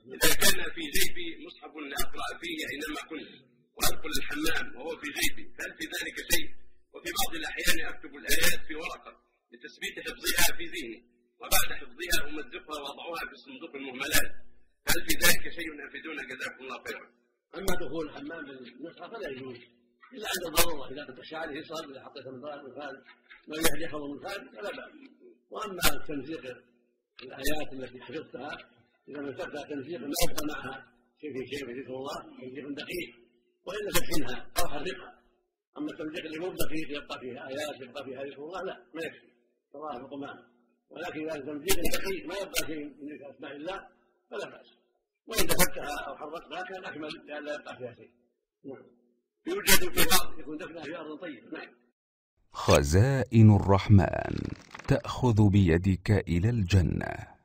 إذا كان في جيبي مصحف لأقرأ فيه أينما كنت وأدخل الحمام وهو في جيبي، فهل في ذلك شيء؟ وفي بعض الأحيان أكتب الآيات في ورقة لتثبيت حفظها في ذهني، وبعد حفظها أمزقها وأضعها في صندوق المهملات، هل في ذلك شيء أفيدونا جزاكم الله خيرا؟ أما دخول الحمام بالنسخة فلا يجوز إلا عند الضرورة، إذا كنت شعره يصل إذا حطيت من خارج ما يحفظ من خارج فلا بأس. وأما تمزيق الآيات التي حفظتها إذا مسكتها تمزيق ما يبقى معها شيء في شيء ذكر الله تمزيق دقيق، وإلا تدفنها أو حرقها. أما التمزيق اللي مو دقيق يبقى فيها آيات يبقى فيها ذكر الله لا ما يكفي ترافق معه، ولكن إذا تمزيق دقيق ما يبقى شيء من أسماء الله فلا بأس، وإن دفنتها أو حرقتها كان أكمل لئلا يبقى فيها شيء. يوجد في بعض يكون دفنها في أرض طيبة. نعم. خزائن الرحمن تأخذ بيدك إلى الجنة.